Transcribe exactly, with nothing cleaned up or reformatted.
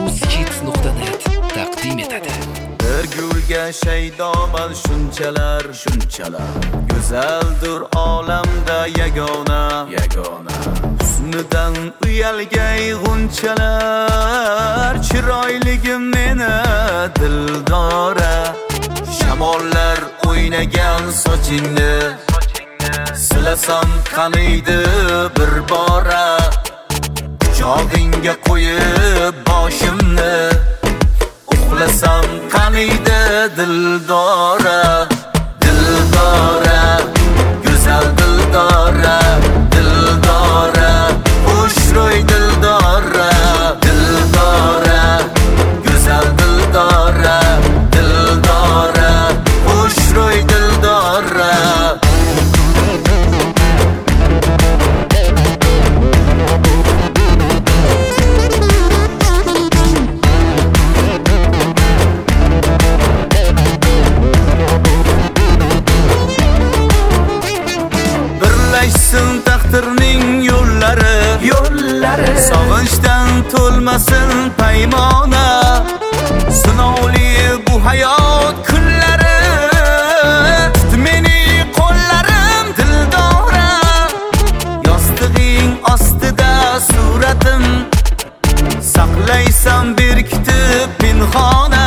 skits nuqta net taqdim etadi. Bir gulga shaydoman shunchalar, shunchalar go'zaldir olamda yagona, yagona husnidan uyalgay g'unchalar, chiroyligim meni dildora, shamollar o'ynagan sochingni silasam qaniydi bir bora, quchog'ingga qo'yib boshimni uxlasam qaniydi dildora, dildora, go'zal dildora, dildora, xushro'y dildora, dildora, go'zal dildora, dildora, xushro'y dildora. Taqdirning yo'llari, yo'llari sog'inchdan to'lmasin paymona, sinovli bu hayot kunlari, tut meni qo'llarim dildora, yostig'ing ostida suratim saqlaysan berkitib pinhona,